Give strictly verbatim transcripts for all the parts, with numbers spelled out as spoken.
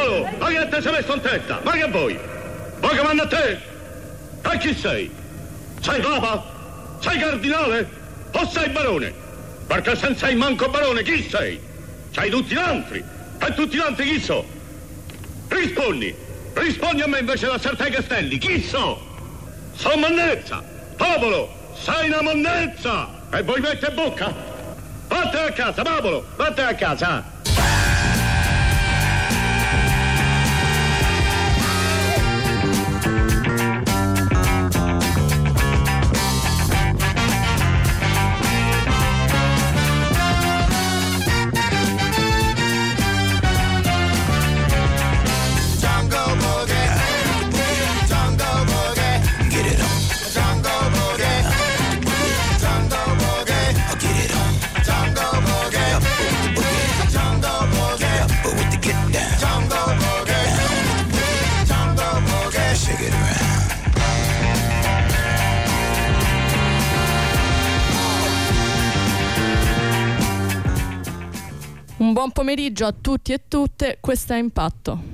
Paolo, ma che te sei messo in testa? Ma che vuoi? Vuoi che manda a te? E chi sei? Sei papa? Sei cardinale? O sei barone? Perché se non sei manco barone, chi sei? Sei tutti gli altri. E tutti gli altri chi so? Rispondi. Rispondi a me invece da Sartè Castelli. Chi so? Sono monnezza. Popolo, sei una monnezza. E voi mette bocca? Vattene a casa, popolo. Vattene a casa. Un buon pomeriggio a tutti e tutte, questo è Impatto.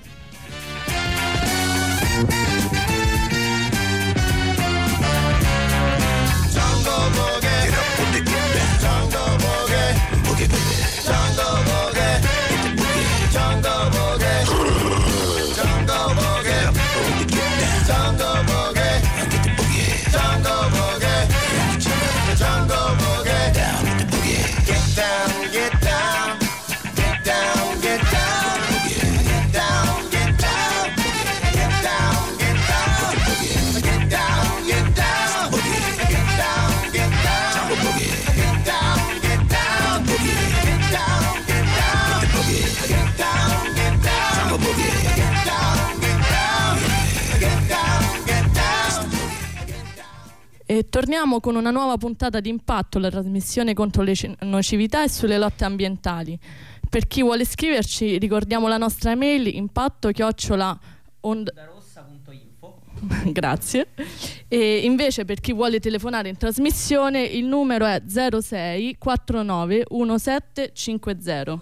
E torniamo con una nuova puntata di Impatto, la trasmissione contro le nocività e sulle lotte ambientali. Per chi vuole scriverci, ricordiamo la nostra email impatto chiocciola ondarossa punto info. Grazie. E invece per chi vuole telefonare in trasmissione, il numero è zero sei quattro nove uno sette cinque zero.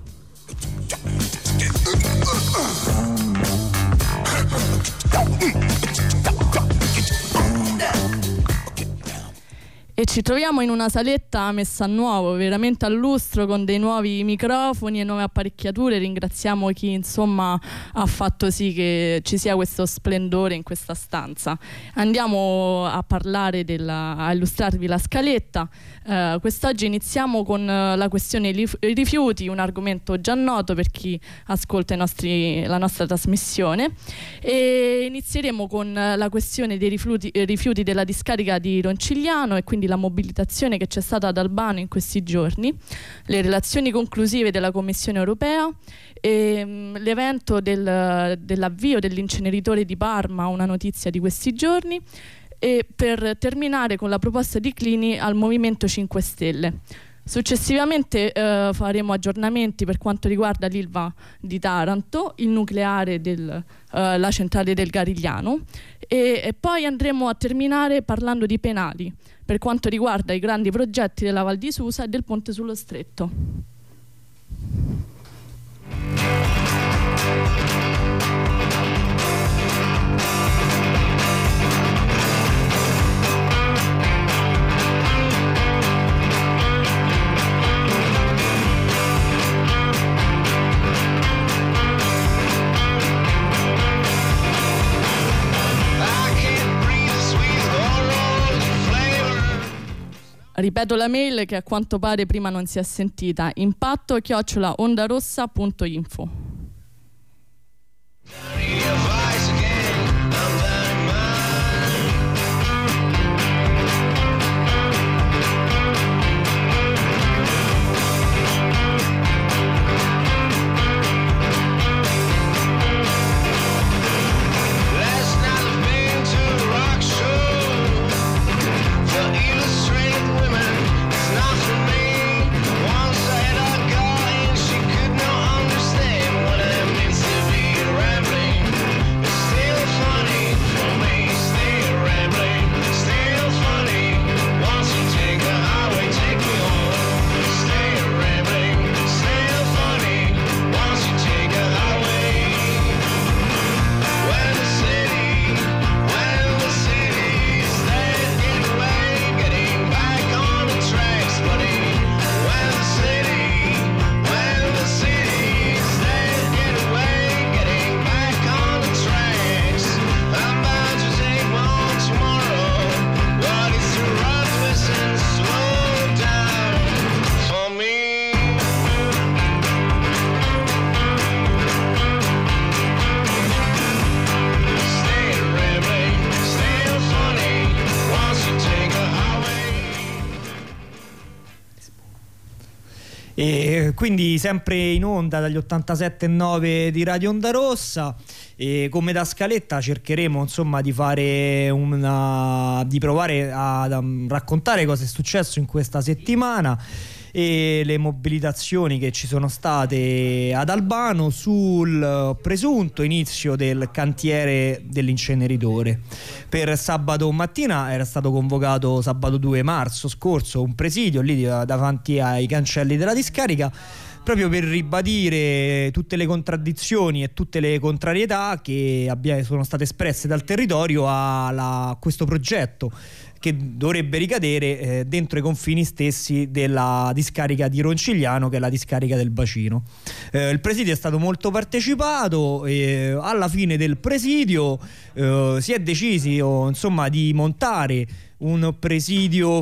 E ci troviamo in una saletta messa a nuovo, veramente a lustro, con dei nuovi microfoni e nuove apparecchiature. Ringraziamo chi insomma ha fatto sì che ci sia questo splendore in questa stanza. Andiamo a parlare della, a illustrarvi la scaletta. Uh, quest'oggi iniziamo con uh, la questione rifiuti, un argomento già noto per chi ascolta i nostri, la nostra trasmissione, e inizieremo con uh, la questione dei rifiuti, eh, rifiuti della discarica di Roncigliano e quindi la mobilitazione che c'è stata ad Albano in questi giorni, le relazioni conclusive della Commissione europea e um, l'evento del, dell'avvio dell'inceneritore di Parma, una notizia di questi giorni, e per terminare con la proposta di Clini al Movimento cinque Stelle. Successivamente eh, faremo aggiornamenti per quanto riguarda l'Ilva di Taranto, il nucleare della eh, centrale del Garigliano e, e poi andremo a terminare parlando di penali per quanto riguarda i grandi progetti della Val di Susa e del Ponte sullo Stretto. Ripeto la mail che a quanto pare prima non si è sentita: impatto chiocciola ondarossa punto info. Once I had a girl and she could not understand. Eh, quindi sempre in onda dagli ottantasette e nove di Radio Onda Rossa, e come da scaletta cercheremo insomma di fare una di provare a, a raccontare cosa è successo in questa settimana e le mobilitazioni che ci sono state ad Albano sul presunto inizio del cantiere dell'inceneritore. Per sabato mattina era stato convocato, sabato due marzo scorso, un presidio lì davanti ai cancelli della discarica, proprio per ribadire tutte le contraddizioni e tutte le contrarietà che abbia, sono state espresse dal territorio a, la, a questo progetto, che dovrebbe ricadere eh, dentro i confini stessi della discarica di Roncigliano, che è la discarica del bacino. Eh, il presidio è stato molto partecipato e alla fine del presidio eh, si è deciso insomma di montare un presidio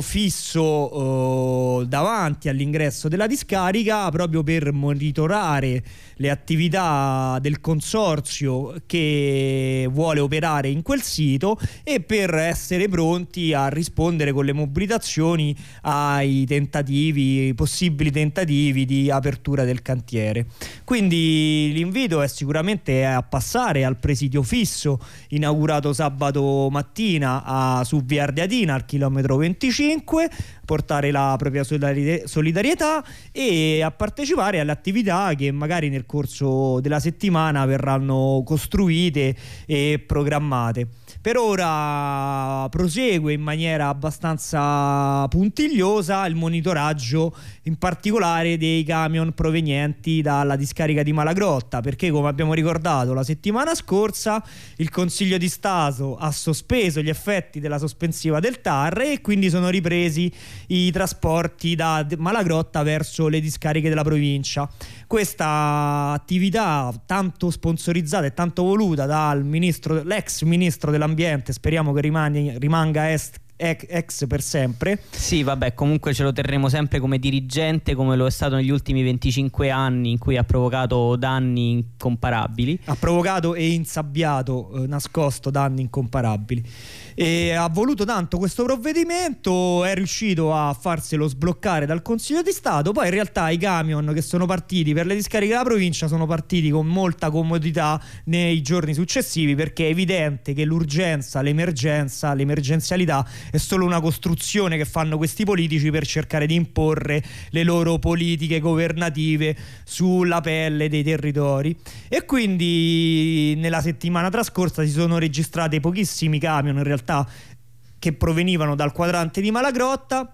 fisso eh, davanti all'ingresso della discarica, proprio per monitorare le attività del consorzio che vuole operare in quel sito e per essere pronti a rispondere con le mobilitazioni ai tentativi, possibili tentativi di apertura del cantiere. Quindi l'invito è sicuramente a passare al presidio fisso inaugurato sabato mattina a, su Via Ardeatina al chilometro venticinque, portare la propria solidarietà e a partecipare alle attività che magari nel corso della settimana verranno costruite e programmate. Per ora prosegue in maniera abbastanza puntigliosa il monitoraggio, in particolare dei camion provenienti dalla discarica di Malagrotta, perché, come abbiamo ricordato la settimana scorsa, il Consiglio di Stato ha sospeso gli effetti della sospensiva del T A R e quindi sono ripresi i trasporti da Malagrotta verso le discariche della provincia. Questa attività tanto sponsorizzata e tanto voluta dal ministro, l'ex ministro dell'ambiente, speriamo che rimani, rimanga est ex per sempre. Sì, vabbè, comunque ce lo terremo sempre come dirigente, come lo è stato negli ultimi venticinque anni, in cui ha provocato danni incomparabili. Ha provocato e insabbiato, eh, nascosto danni incomparabili. E ha voluto tanto questo provvedimento, è riuscito a farselo sbloccare dal Consiglio di Stato. Poi in realtà i camion che sono partiti per le discariche della provincia sono partiti con molta comodità nei giorni successivi, perché è evidente che l'urgenza, l'emergenza, l'emergenzialità è solo una costruzione che fanno questi politici per cercare di imporre le loro politiche governative sulla pelle dei territori. E quindi nella settimana trascorsa si sono registrati pochissimi camion in realtà che provenivano dal quadrante di Malagrotta.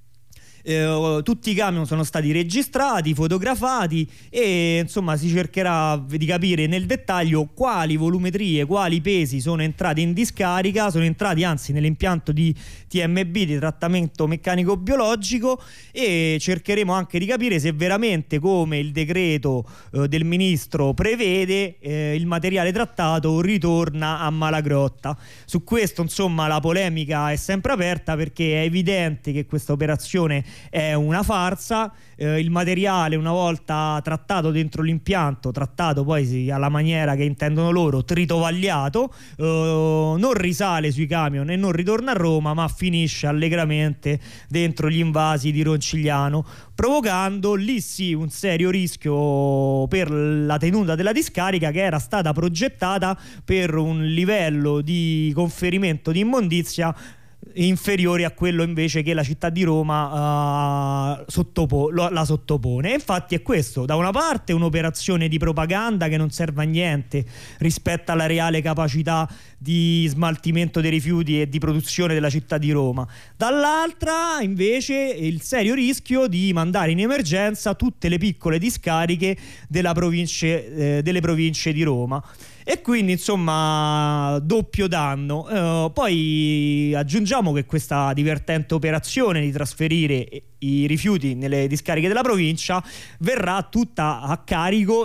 Eh, tutti i camion sono stati registrati, fotografati e insomma si cercherà di capire nel dettaglio quali volumetrie, quali pesi sono entrati in discarica, sono entrati anzi nell'impianto di T M B, di trattamento meccanico biologico, e cercheremo anche di capire se veramente, come il decreto eh, del ministro prevede, eh, il materiale trattato ritorna a Malagrotta. Su questo insomma la polemica è sempre aperta, perché è evidente che questa operazione è una farsa. Eh, il materiale, una volta trattato dentro l'impianto, trattato poi sì, alla maniera che intendono loro, tritovagliato, eh, non risale sui camion e non ritorna a Roma, ma finisce allegramente dentro gli invasi di Roncigliano, provocando lì sì un serio rischio per la tenuta della discarica, che era stata progettata per un livello di conferimento di immondizia inferiori a quello invece che la città di Roma uh, sottopo- la sottopone. E infatti è questo, da una parte un'operazione di propaganda che non serve a niente rispetto alla reale capacità di smaltimento dei rifiuti e di produzione della città di Roma, dall'altra invece il serio rischio di mandare in emergenza tutte le piccole discariche della province, eh, delle province di Roma. E quindi insomma doppio danno. Uh, poi aggiungiamo che questa divertente operazione di trasferire i rifiuti nelle discariche della provincia verrà tutta a carico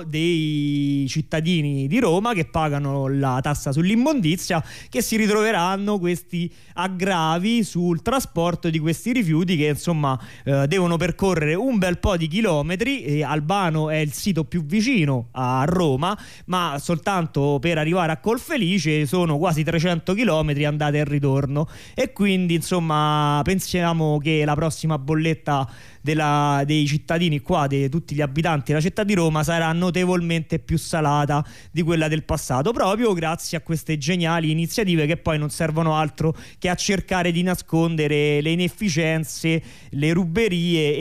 dei cittadini di Roma, che pagano la tassa sull'immondizia, che si ritroveranno questi aggravi sul trasporto di questi rifiuti, che insomma eh, devono percorrere un bel po' di chilometri. E Albano è il sito più vicino a Roma, ma soltanto per arrivare a Colfelice sono quasi trecento chilometri andata e ritorno. E quindi insomma pensiamo che la prossima bolletta della, dei cittadini qua, di tutti gli abitanti della città di Roma, sarà notevolmente più salata di quella del passato, proprio grazie a queste geniali iniziative che poi non servono altro che a cercare di nascondere le inefficienze, le ruberie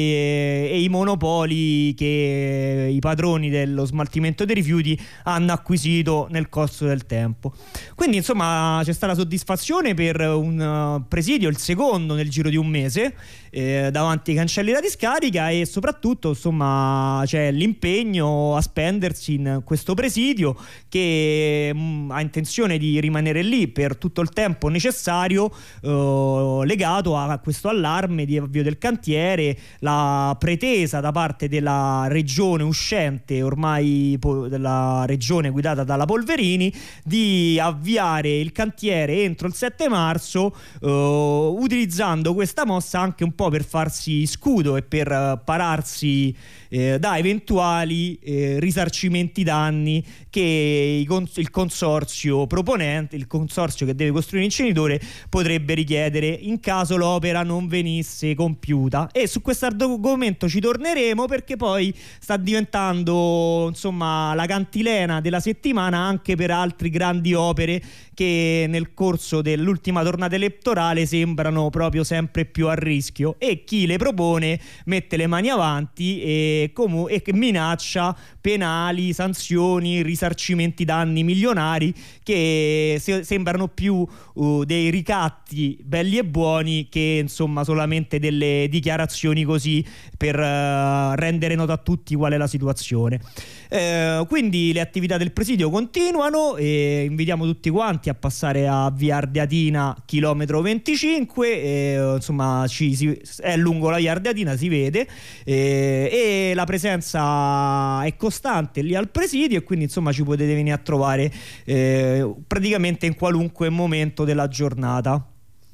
e, e i monopoli che i padroni dello smaltimento dei rifiuti hanno acquisito nel corso del tempo. Quindi insomma c'è stata soddisfazione per un uh, presidio, il secondo nel giro di un mese, eh, davanti ai cancelli della discarica, e soprattutto insomma c'è l'impegno a spendersi in questo presidio che mh, ha intenzione di rimanere lì per tutto il tempo necessario, uh, legato a questo allarme di avvio del cantiere, la pretesa da parte della regione uscente, ormai po- della regione guidata dalla Polverini, di avviare il cantiere entro il sette marzo, uh, utilizzando questa mossa anche un po' per farsi scudo e per uh, pararsi eh, da eventuali eh, risarcimenti danni che i cons- il consorzio proponente, il consorzio che deve costruire l'inceneritore, potrebbe richiedere in caso l'opera non venisse compiuta. E su questo argomento ci torneremo, perché poi sta diventando insomma la cantilena della settimana anche per altre grandi opere che nel corso dell'ultima tornata elettorale sembrano proprio sempre più a rischio, e chi le propone mette le mani avanti e, comu- e minaccia penali, sanzioni, risarcimenti danni milionari che se- sembrano più uh, dei ricatti belli e buoni che insomma solamente delle dichiarazioni così per uh, rendere nota a tutti qual è la situazione. Eh, quindi le attività del presidio continuano e invitiamo tutti quanti a passare a via Ardeatina chilometro venticinque, e, insomma ci si, è lungo la via Ardeatina, si vede, e, e la presenza è costante lì al presidio, e quindi insomma ci potete venire a trovare eh, praticamente in qualunque momento della giornata.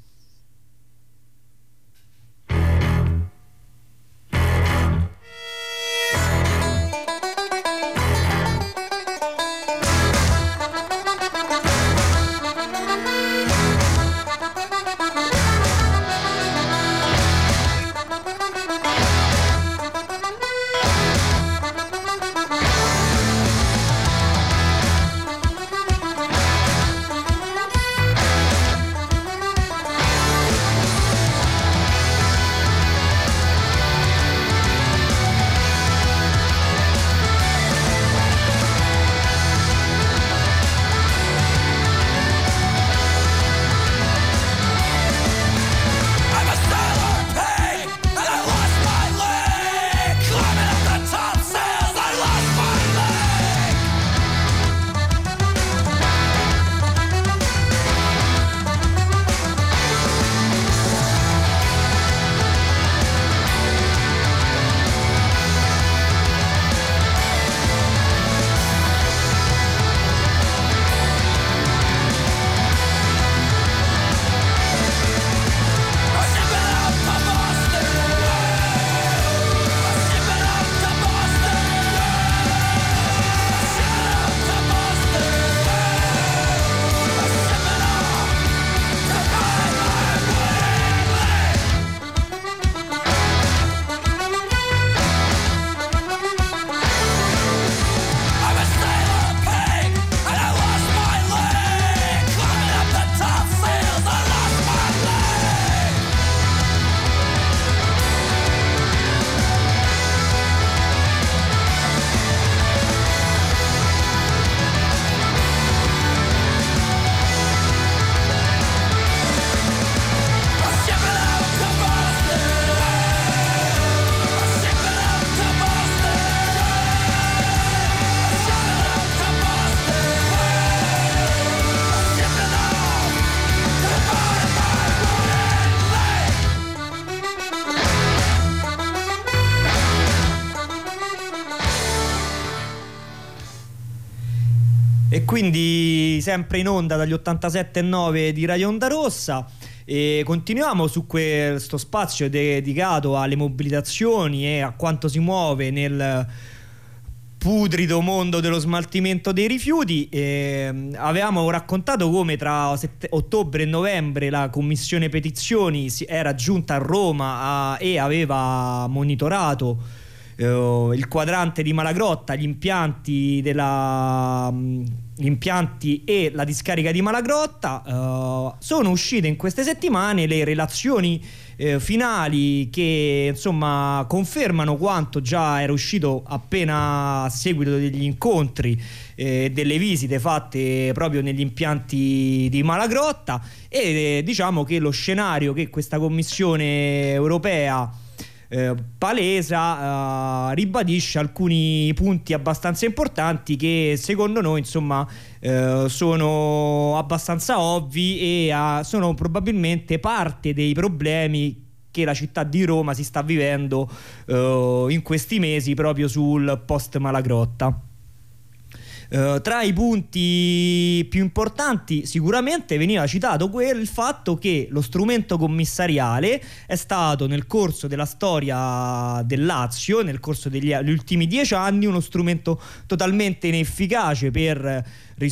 E quindi sempre in onda dagli ottantasette e nove di Radio Onda Rossa, e continuiamo su questo spazio dedicato alle mobilitazioni e a quanto si muove nel putrido mondo dello smaltimento dei rifiuti. Eh, avevamo raccontato come tra sette, ottobre e novembre la commissione petizioni si era giunta a Roma a, e aveva monitorato eh, il quadrante di Malagrotta, gli impianti della gli impianti e la discarica di Malagrotta. Eh, sono uscite in queste settimane le relazioni Eh, finali che insomma confermano quanto già era uscito appena a seguito degli incontri e eh, delle visite fatte proprio negli impianti di Malagrotta, e eh, diciamo che lo scenario che questa Commissione europea Eh, palesa, eh, ribadisce alcuni punti abbastanza importanti che secondo noi insomma eh, sono abbastanza ovvi e uh, sono probabilmente parte dei problemi che la città di Roma si sta vivendo eh, in questi mesi proprio sul post Malagrotta. Uh, tra i punti più importanti sicuramente veniva citato quel, il fatto che lo strumento commissariale è stato nel corso della storia del Lazio, nel corso degli ultimi dieci anni, uno strumento totalmente inefficace per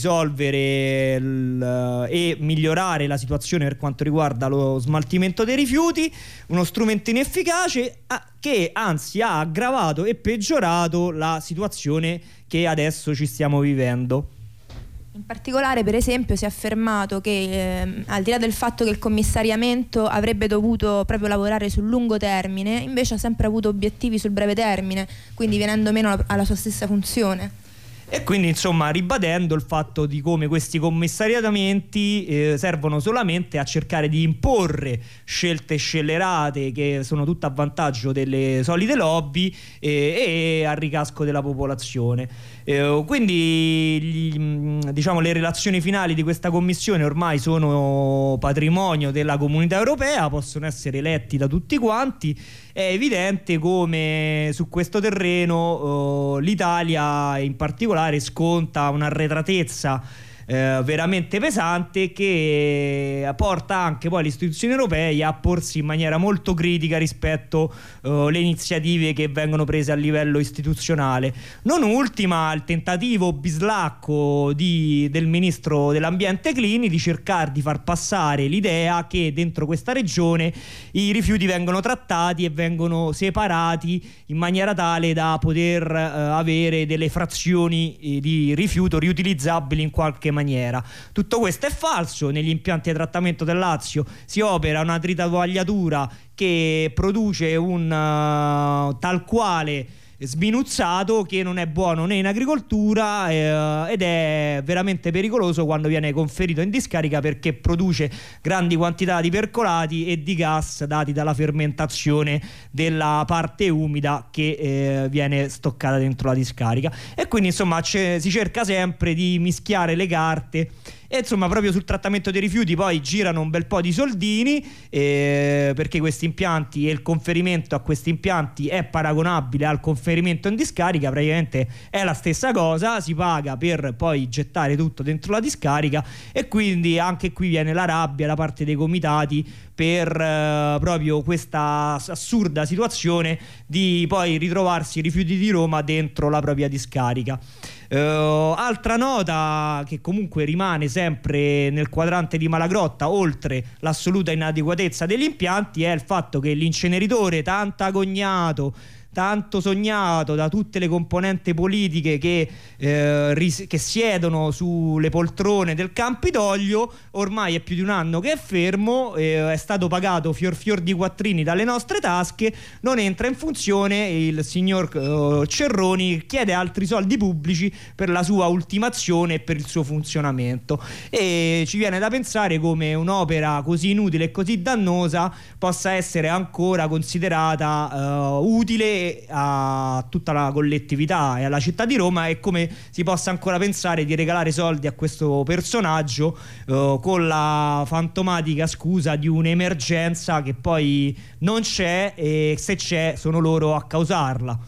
risolvere il, e migliorare la situazione per quanto riguarda lo smaltimento dei rifiuti, uno strumento inefficace a, che anzi ha aggravato e peggiorato la situazione che adesso ci stiamo vivendo. In particolare, per esempio, si è affermato che eh, al di là del fatto che il commissariamento avrebbe dovuto proprio lavorare sul lungo termine, invece ha sempre avuto obiettivi sul breve termine, quindi venendo meno alla sua stessa funzione. E quindi insomma ribadendo il fatto di come questi commissariamenti eh, servono solamente a cercare di imporre scelte scellerate che sono tutte a vantaggio delle solite lobby eh, e a ricasco della popolazione. Eh, quindi gli, diciamo le relazioni finali di questa commissione ormai sono patrimonio della Comunità Europea, possono essere letti da tutti quanti. È evidente come su questo terreno eh, l'Italia in particolare sconta un'arretratezza eh, veramente pesante che porta anche poi le istituzioni europee a porsi in maniera molto critica rispetto alle eh, iniziative che vengono prese a livello istituzionale. Non ultima il tentativo bislacco di, del ministro dell'ambiente Clini di cercare di far passare l'idea che dentro questa regione i rifiuti vengono trattati e vengono separati in maniera tale da poter eh, avere delle frazioni eh, di rifiuto riutilizzabili in qualche maniera. Tutto questo è falso. Negli impianti di trattamento del Lazio si opera una tritaguagliatura che produce un uh, tal quale sminuzzato che non è buono né in agricoltura eh, ed è veramente pericoloso quando viene conferito in discarica, perché produce grandi quantità di percolati e di gas dati dalla fermentazione della parte umida che eh, viene stoccata dentro la discarica. E quindi insomma c- si cerca sempre di mischiare le carte. E insomma proprio sul trattamento dei rifiuti poi girano un bel po' di soldini eh, perché questi impianti e il conferimento a questi impianti è paragonabile al conferimento in discarica, praticamente è la stessa cosa, si paga per poi gettare tutto dentro la discarica, e quindi anche qui viene la rabbia da parte dei comitati per eh, proprio questa assurda situazione di poi ritrovarsi i rifiuti di Roma dentro la propria discarica. Uh, altra nota che comunque rimane sempre nel quadrante di Malagrotta, oltre l'assoluta inadeguatezza degli impianti, è il fatto che l'inceneritore tanto agognato, tanto sognato da tutte le componenti politiche che, eh, ris- che siedono sulle poltrone del Campidoglio, ormai è più di un anno che è fermo, eh, è stato pagato fior fior di quattrini dalle nostre tasche, non entra in funzione. Il signor eh, Cerroni chiede altri soldi pubblici per la sua ultimazione e per il suo funzionamento, e ci viene da pensare come un'opera così inutile e così dannosa possa essere ancora considerata eh, utile a tutta la collettività e alla città di Roma, e come si possa ancora pensare di regalare soldi a questo personaggio eh, con la fantomatica scusa di un'emergenza che poi non c'è, e se c'è sono loro a causarla.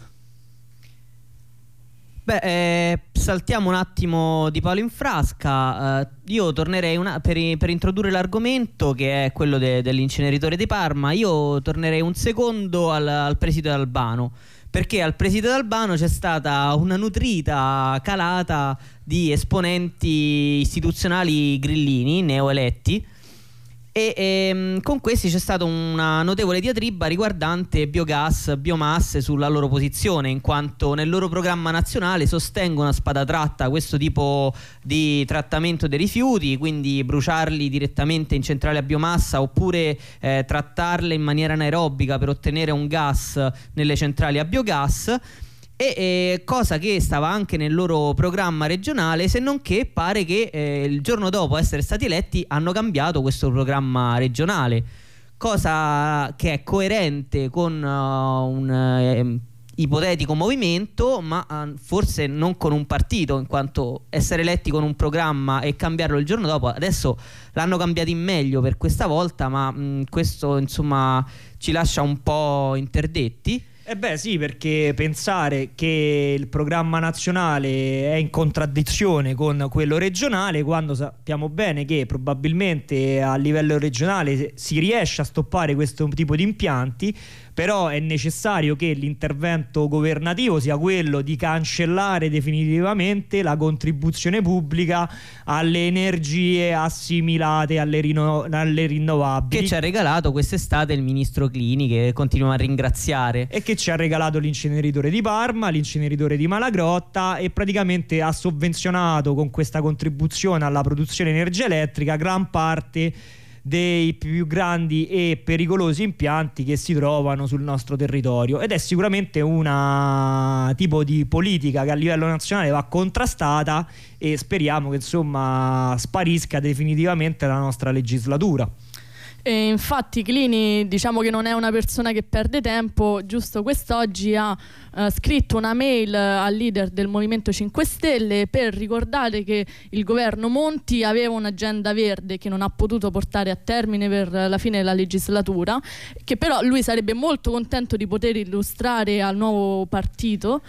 Beh, eh, saltiamo un attimo di palo in frasca. Eh, io tornerei una, per, per introdurre l'argomento, che è quello de, dell'inceneritore di Parma. Io tornerei un secondo al, al presidio Albano, perché al preside d'Albano c'è stata una nutrita calata di esponenti istituzionali grillini neoeletti e, e con questi c'è stata una notevole diatriba riguardante biogas, biomasse sulla loro posizione, in quanto nel loro programma nazionale sostengono a spada tratta questo tipo di trattamento dei rifiuti, quindi bruciarli direttamente in centrali a biomassa oppure eh, trattarle in maniera anaerobica per ottenere un gas nelle centrali a biogas. E, eh, cosa che stava anche nel loro programma regionale, se non che pare che eh, il giorno dopo essere stati eletti hanno cambiato questo programma regionale, cosa che è coerente con uh, un eh, ipotetico movimento, ma uh, forse non con un partito, in quanto essere eletti con un programma e cambiarlo il giorno dopo, adesso l'hanno cambiato in meglio per questa volta, ma mh, questo insomma ci lascia un po' interdetti. Eh beh sì, perché pensare che il programma nazionale è in contraddizione con quello regionale, quando sappiamo bene che probabilmente a livello regionale si riesce a stoppare questo tipo di impianti, però è necessario che l'intervento governativo sia quello di cancellare definitivamente la contribuzione pubblica alle energie assimilate alle, rino- alle rinnovabili, che ci ha regalato quest'estate il ministro Clini, che continuiamo a ringraziare, e che ci ha regalato l'inceneritore di Parma, l'inceneritore di Malagrotta, e praticamente ha sovvenzionato con questa contribuzione alla produzione di energia elettrica gran parte dei più grandi e pericolosi impianti che si trovano sul nostro territorio, ed è sicuramente una tipo di politica che a livello nazionale va contrastata, e speriamo che insomma sparisca definitivamente la nostra legislatura. E infatti Clini, diciamo che non è una persona che perde tempo. Giusto quest'oggi ha uh, scritto una mail al leader del Movimento cinque Stelle per ricordare che il governo Monti aveva un'agenda verde che non ha potuto portare a termine per la fine della legislatura, che però lui sarebbe molto contento di poter illustrare al nuovo partito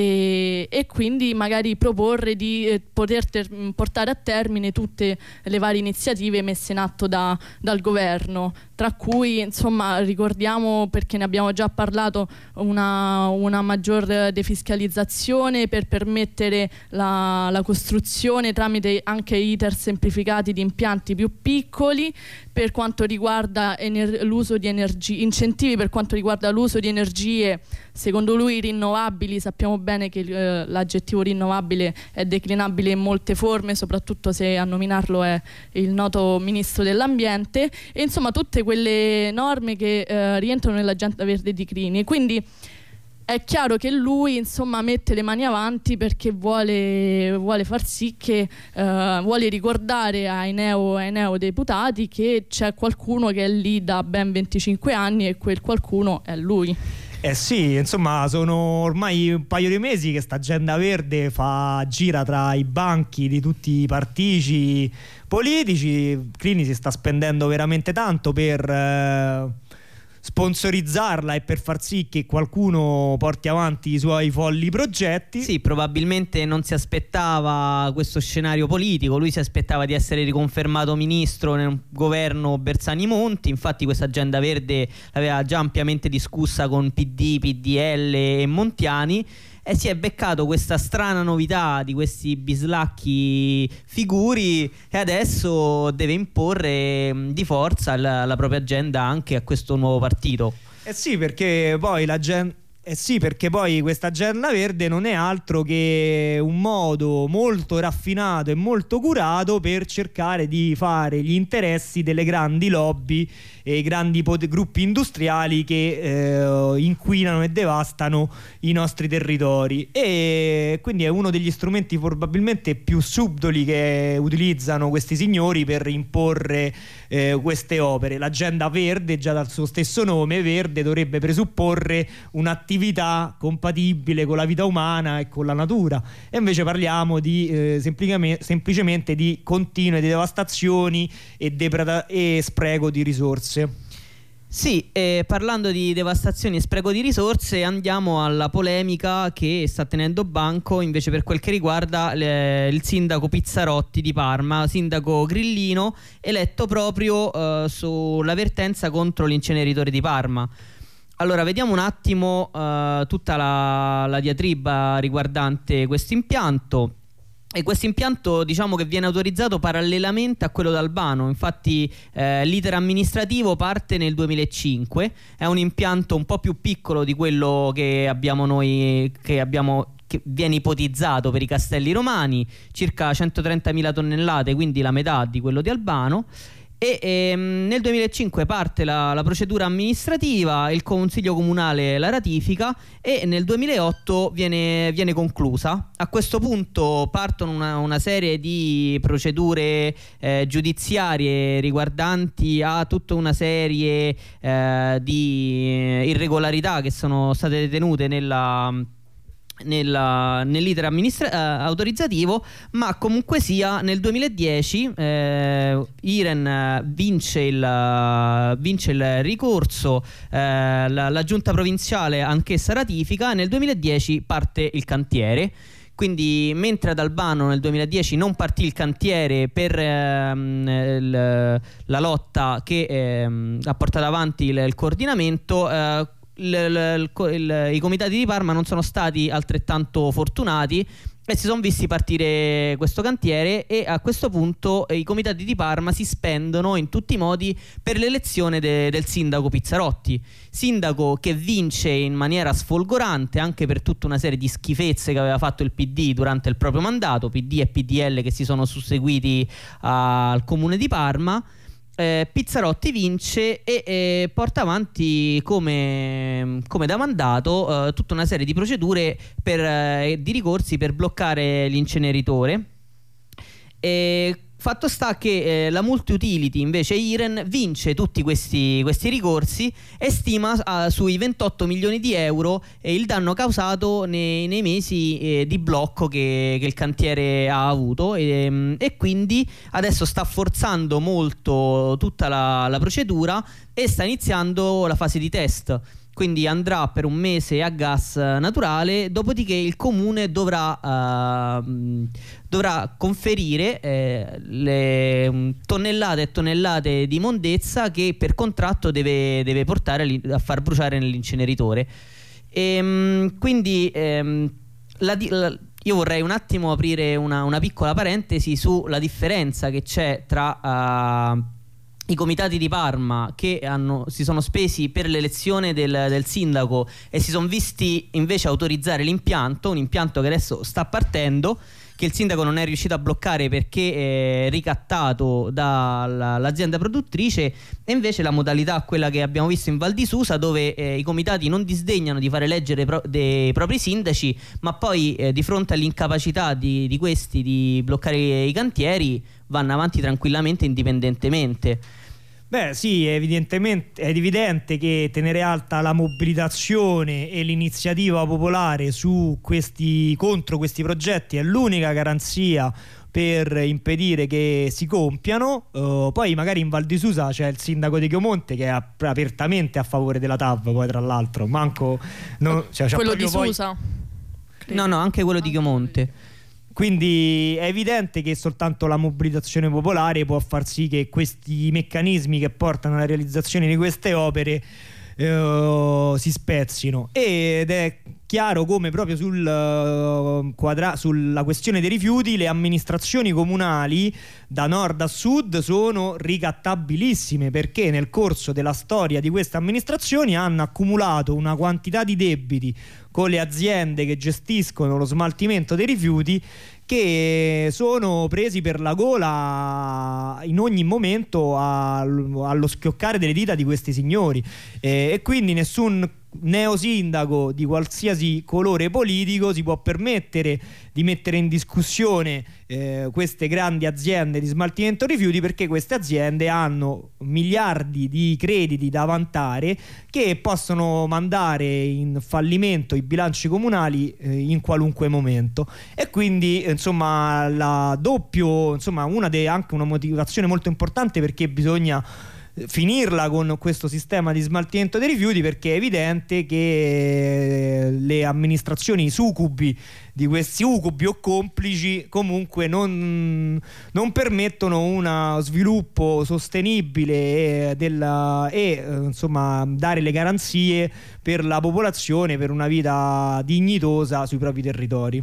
e, e quindi magari proporre di eh, poter ter- portare a termine tutte le varie iniziative messe in atto da, dal governo, tra cui insomma ricordiamo, perché ne abbiamo già parlato, una, una maggior defiscalizzazione per permettere la, la costruzione tramite anche iter semplificati di impianti più piccoli, per quanto riguarda ener- l'uso di energie, incentivi per quanto riguarda l'uso di energie secondo lui rinnovabili. Sappiamo bene che eh, l'aggettivo rinnovabile è declinabile in molte forme, soprattutto se a nominarlo è il noto ministro dell'ambiente, e insomma tutte quelle norme che eh, rientrano nell'agenda verde di Clini. Quindi è chiaro che lui insomma mette le mani avanti perché vuole, vuole far sì che uh, vuole ricordare ai neo, ai neodeputati che c'è qualcuno che è lì da ben venticinque anni e quel qualcuno è lui. Eh sì, insomma sono ormai un paio di mesi che sta agenda verde fa gira tra i banchi di tutti i partiti politici. Clini si sta spendendo veramente tanto per eh, sponsorizzarla e per far sì che qualcuno porti avanti i suoi folli progetti. Sì, probabilmente non si aspettava questo scenario politico, lui si aspettava di essere riconfermato ministro nel governo Bersani-Monti. Infatti questa agenda verde l'aveva già ampiamente discussa con P D, P D L e Montiani, e si è beccato questa strana novità di questi bislacchi figuri, e adesso deve imporre di forza la, la propria agenda anche a questo nuovo partito. Eh sì, perché poi la gen- Eh sì, perché poi questa agenda verde non è altro che un modo molto raffinato e molto curato per cercare di fare gli interessi delle grandi lobby e i grandi pot- gruppi industriali che eh, inquinano e devastano i nostri territori, e quindi è uno degli strumenti probabilmente più subdoli che utilizzano questi signori per imporre eh, queste opere. L'agenda verde, già dal suo stesso nome, verde, dovrebbe presupporre un'attività compatibile con la vita umana e con la natura, e invece parliamo di eh, semplicemente, semplicemente di continue devastazioni e, depreda- e spreco di risorse. Sì, eh, parlando di devastazioni e spreco di risorse, andiamo alla polemica che sta tenendo banco invece per quel che riguarda le, il sindaco Pizzarotti di Parma, sindaco grillino, eletto proprio eh, sulla vertenza contro l'inceneritore di Parma. Allora, vediamo un attimo uh, tutta la, la diatriba riguardante questo impianto. E questo impianto, diciamo, che viene autorizzato parallelamente a quello d'Albano. Infatti eh, l'iter amministrativo parte nel duemilacinque. È un impianto un po' più piccolo di quello che abbiamo noi, che abbiamo che viene ipotizzato per i Castelli Romani, circa centotrentamila tonnellate, quindi la metà di quello di Albano. E ehm, nel duemilacinque parte la, la procedura amministrativa, il Consiglio Comunale la ratifica e nel duemilaotto viene, viene conclusa. A questo punto partono una, una serie di procedure eh, giudiziarie riguardanti a tutta una serie eh, di irregolarità che sono state detenute nella... Nella, nell'iter amministra- eh, autorizzativo, ma comunque sia nel duemiladieci eh, Iren vince il, vince il ricorso, eh, la, la giunta provinciale anch'essa ratifica e nel duemiladieci parte il cantiere. Quindi mentre ad Albano nel duemiladieci non partì il cantiere per ehm, il, la lotta che ehm, ha portato avanti il, il coordinamento, eh, Il, il, il, i comitati di Parma non sono stati altrettanto fortunati e si sono visti partire questo cantiere, e a questo punto eh, i comitati di Parma si spendono in tutti i modi per l'elezione de, del sindaco Pizzarotti, sindaco che vince in maniera sfolgorante anche per tutta una serie di schifezze che aveva fatto il P D durante il proprio mandato, P D e P D L che si sono susseguiti uh, al comune di Parma. Eh, Pizzarotti vince e eh, porta avanti come, come da mandato eh, tutta una serie di procedure per, eh, di ricorsi per bloccare l'inceneritore. E fatto sta che eh, la multi-utility invece Iren vince tutti questi, questi ricorsi e stima uh, sui ventotto milioni di euro eh, il danno causato nei, nei mesi eh, di blocco che, che il cantiere ha avuto, e, e quindi adesso sta forzando molto tutta la, la procedura e sta iniziando la fase di test. Quindi andrà per un mese a gas naturale, dopodiché il comune dovrà, uh, dovrà conferire eh, le tonnellate e tonnellate di immondezza che per contratto deve, deve portare a far bruciare nell'inceneritore. E, um, quindi um, la, la, io vorrei un attimo aprire una, una piccola parentesi sulla differenza che c'è tra... Uh, i comitati di Parma che hanno, si sono spesi per l'elezione del, del sindaco e si sono visti invece autorizzare l'impianto, un impianto che adesso sta partendo, che il sindaco non è riuscito a bloccare perché è ricattato dall'azienda produttrice, e invece la modalità, quella che abbiamo visto in Val di Susa, dove eh, i comitati non disdegnano di fare eleggere pro- dei propri sindaci, ma poi eh, di fronte all'incapacità di, di questi di bloccare i cantieri vanno avanti tranquillamente indipendentemente. Beh sì, evidentemente, è evidente che tenere alta la mobilitazione e l'iniziativa popolare su questi, contro questi progetti è l'unica garanzia per impedire che si compiano. Uh, poi magari in Val di Susa c'è il sindaco di Chiomonte che è ap- apertamente a favore della T A V, poi tra l'altro manco no, cioè, c'è quello di poi... Susa? No, no, anche quello di Chiomonte. Quindi è evidente che soltanto la mobilitazione popolare può far sì che questi meccanismi che portano alla realizzazione di queste opere eh, si spezzino. Ed è chiaro come proprio sul, uh, quadra- sulla questione dei rifiuti le amministrazioni comunali da nord a sud sono ricattabilissime, perché nel corso della storia di queste amministrazioni hanno accumulato una quantità di debiti con le aziende che gestiscono lo smaltimento dei rifiuti che sono presi per la gola in ogni momento al, allo schioccare delle dita di questi signori, e, e quindi nessun neosindaco di qualsiasi colore politico si può permettere di mettere in discussione eh, queste grandi aziende di smaltimento rifiuti, perché queste aziende hanno miliardi di crediti da vantare che possono mandare in fallimento i bilanci comunali eh, in qualunque momento. E quindi insomma la doppio insomma una de, anche una motivazione molto importante perché bisogna finirla con questo sistema di smaltimento dei rifiuti, perché è evidente che le amministrazioni succubi di questi ucubi o complici comunque non, non permettono uno sviluppo sostenibile e, della, e insomma dare le garanzie per la popolazione per una vita dignitosa sui propri territori.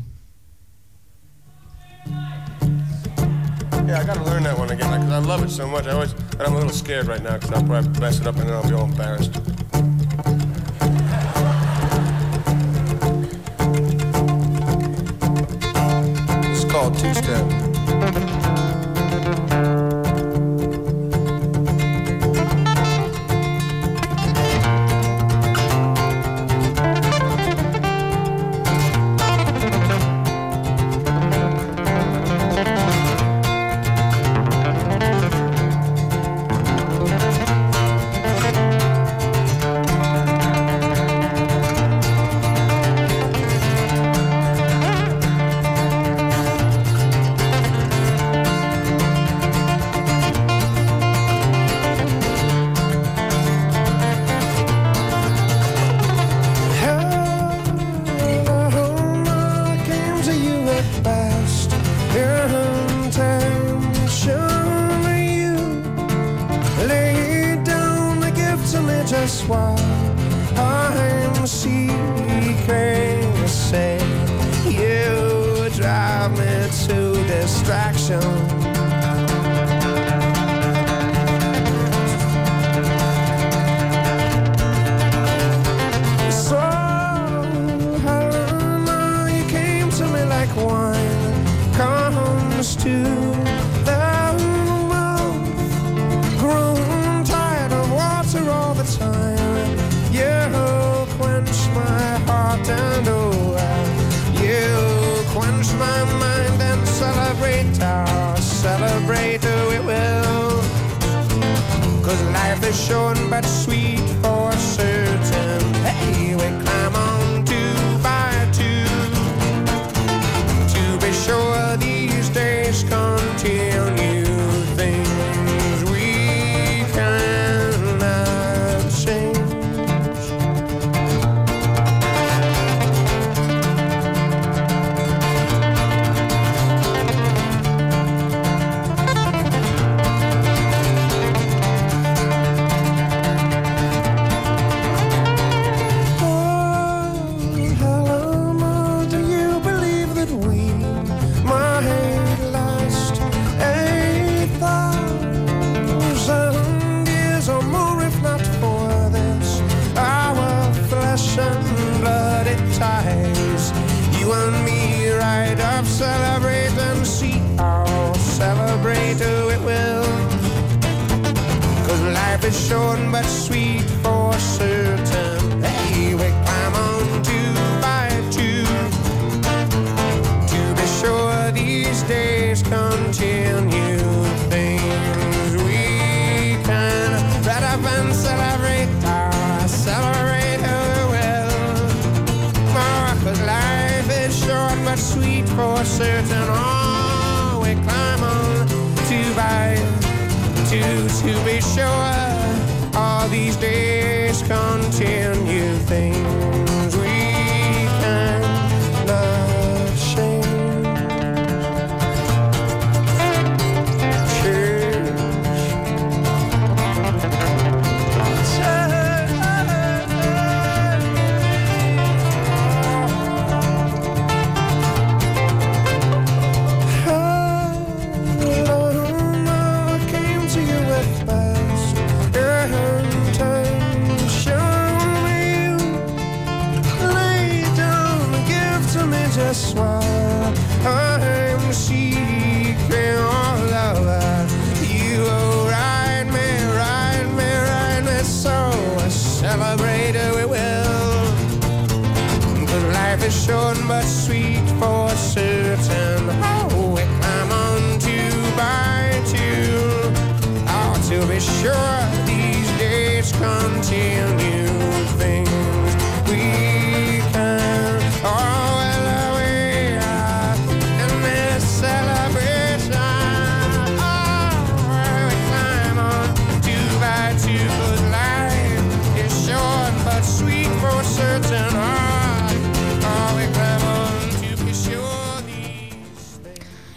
Yeah, I gotta learn that one again because I love it so much. I always, but I'm a little scared right now because I'll probably mess it up and then I'll be all embarrassed. It's called two-step.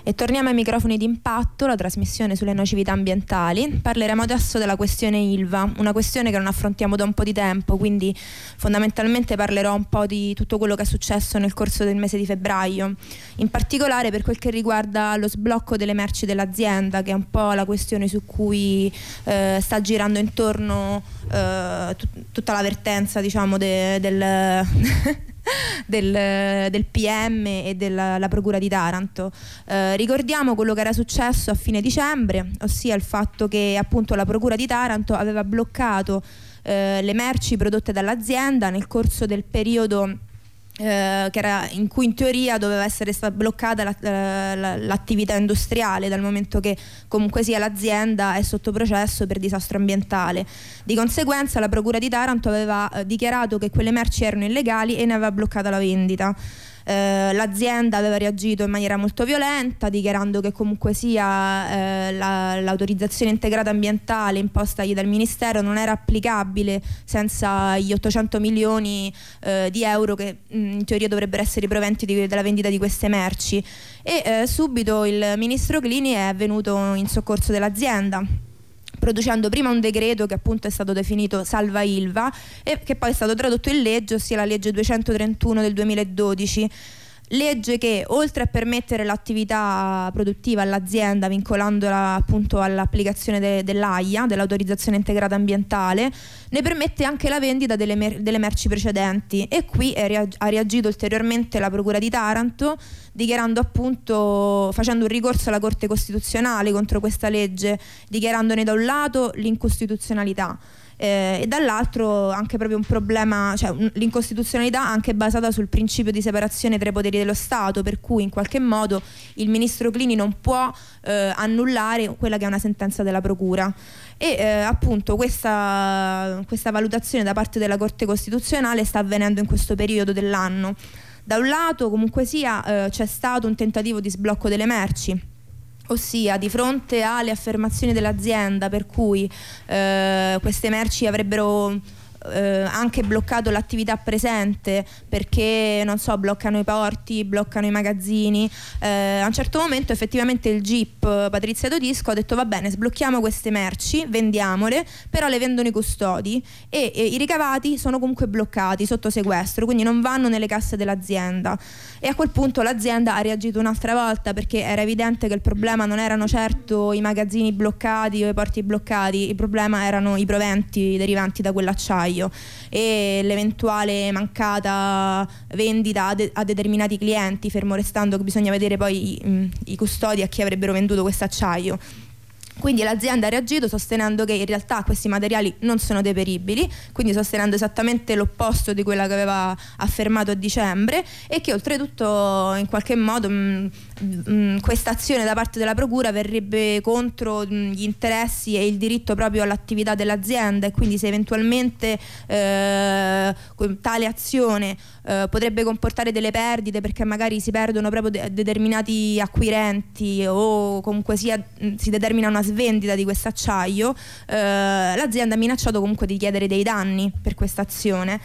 E torniamo ai microfoni d'impatto, la trasmissione sulle nocività ambientali. Parleremo adesso della questione Ilva, una questione che non affrontiamo da un po' di tempo, quindi fondamentalmente parlerò un po' di tutto quello che è successo nel corso del mese di febbraio, in particolare per quel che riguarda lo sblocco delle merci dell'azienda, che è un po' la questione su cui eh, sta girando intorno eh, t- tutta la vertenza, diciamo, de- del... Del, del P M e della Procura di Taranto. Eh, ricordiamo quello che era successo a fine dicembre, ossia il fatto che appunto la Procura di Taranto aveva bloccato eh, le merci prodotte dall'azienda nel corso del periodo Eh, che era, in cui in teoria doveva essere stata bloccata la, la, l'attività industriale, dal momento che comunque sia l'azienda è sotto processo per disastro ambientale. Di conseguenza la Procura di Taranto aveva eh, dichiarato che quelle merci erano illegali e ne aveva bloccata la vendita. Eh, l'azienda aveva reagito in maniera molto violenta, dichiarando che comunque sia eh, la, l'autorizzazione integrata ambientale impostagli dal Ministero non era applicabile senza gli ottocento milioni eh, di euro che mh, in teoria dovrebbero essere i proventi di, della vendita di queste merci. E eh, subito il ministro Clini è venuto in soccorso dell'azienda, producendo prima un decreto che appunto è stato definito Salva Ilva e che poi è stato tradotto in legge, ossia la legge duecentotrentuno del duemiladodici, legge che oltre a permettere l'attività produttiva all'azienda vincolandola appunto all'applicazione de- dell'A I A, dell'autorizzazione integrata ambientale, ne permette anche la vendita delle, mer- delle merci precedenti. E qui è rea- ha reagito ulteriormente la Procura di Taranto, dichiarando appunto, facendo un ricorso alla Corte Costituzionale contro questa legge, dichiarandone da un lato l'incostituzionalità Eh, e dall'altro anche proprio un problema, cioè un, l'incostituzionalità anche basata sul principio di separazione tra i poteri dello Stato, per cui in qualche modo il ministro Clini non può eh, annullare quella che è una sentenza della Procura. E eh, appunto questa, questa valutazione da parte della Corte Costituzionale sta avvenendo in questo periodo dell'anno. Da un lato comunque sia eh, c'è stato un tentativo di sblocco delle merci, ossia di fronte alle affermazioni dell'azienda per cui eh, queste merci avrebbero eh, anche bloccato l'attività presente perché non so bloccano i porti, bloccano i magazzini, eh, a un certo momento effettivamente il G I P Patrizia Todisco ha detto va bene, sblocchiamo queste merci, vendiamole, però le vendono i custodi e, e i ricavati sono comunque bloccati sotto sequestro, quindi non vanno nelle casse dell'azienda. E a quel punto l'azienda ha reagito un'altra volta, perché era evidente che il problema non erano certo i magazzini bloccati o i porti bloccati, il problema erano i proventi derivanti da quell'acciaio e l'eventuale mancata vendita a, de- a determinati clienti, fermo restando che bisogna vedere poi i, i custodi a chi avrebbero venduto questo acciaio. Quindi l'azienda ha reagito sostenendo che in realtà questi materiali non sono deperibili, quindi sostenendo esattamente l'opposto di quella che aveva affermato a dicembre, e che oltretutto in qualche modo mh, mh, questa azione da parte della Procura verrebbe contro mh, gli interessi e il diritto proprio all'attività dell'azienda, e quindi se eventualmente eh, tale azione eh, potrebbe comportare delle perdite perché magari si perdono proprio de- determinati acquirenti o comunque sia mh, si determina una svendita di questo acciaio, eh, l'azienda ha minacciato comunque di chiedere dei danni per questa azione.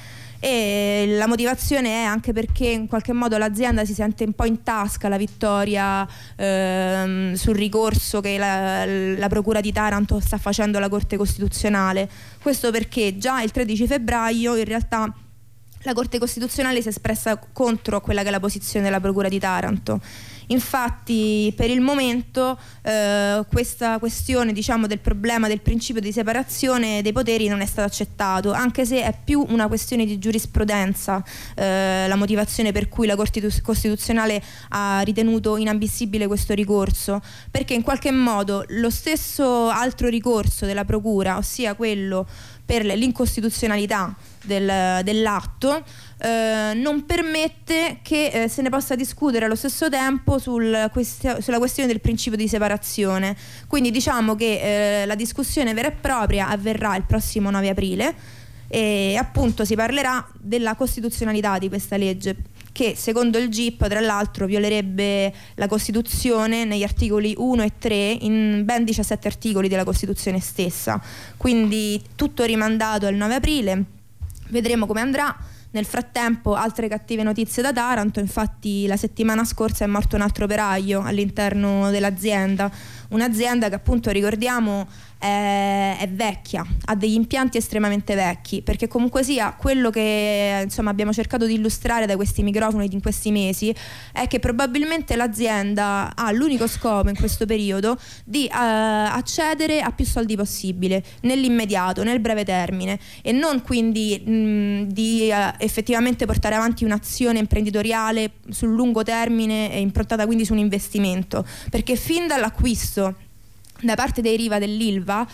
E la motivazione è anche perché in qualche modo l'azienda si sente un po' in tasca la vittoria ehm, sul ricorso che la, la Procura di Taranto sta facendo alla Corte Costituzionale. Questo perché già il tredici febbraio in realtà la Corte Costituzionale si è espressa contro quella che è la posizione della Procura di Taranto. Infatti per il momento eh, questa questione, diciamo, del problema del principio di separazione dei poteri non è stato accettato, anche se è più una questione di giurisprudenza eh, la motivazione per cui la Corte Costituzionale ha ritenuto inammissibile questo ricorso, perché in qualche modo lo stesso altro ricorso della Procura, ossia quello per l'incostituzionalità del, dell'atto, eh, non permette che eh, se ne possa discutere allo stesso tempo sul questi- sulla questione del principio di separazione. Quindi diciamo che eh, la discussione vera e propria avverrà il prossimo nove aprile e appunto si parlerà della costituzionalità di questa legge, che secondo il G I P tra l'altro violerebbe la Costituzione negli articoli uno e tre in ben diciassette articoli della Costituzione stessa. Quindi tutto rimandato al nove aprile, vedremo come andrà. Nel frattempo altre cattive notizie da Taranto, infatti la settimana scorsa è morto un altro operaio all'interno dell'azienda, un'azienda che appunto ricordiamo è, è vecchia, ha degli impianti estremamente vecchi, perché comunque sia quello che insomma abbiamo cercato di illustrare da questi microfoni in questi mesi è che probabilmente l'azienda ha l'unico scopo in questo periodo di uh, accedere a più soldi possibile nell'immediato, nel breve termine, e non quindi mh, di uh, effettivamente portare avanti un'azione imprenditoriale sul lungo termine e improntata quindi su un investimento, perché fin dall'acquisto da parte dei Riva dell'Ilva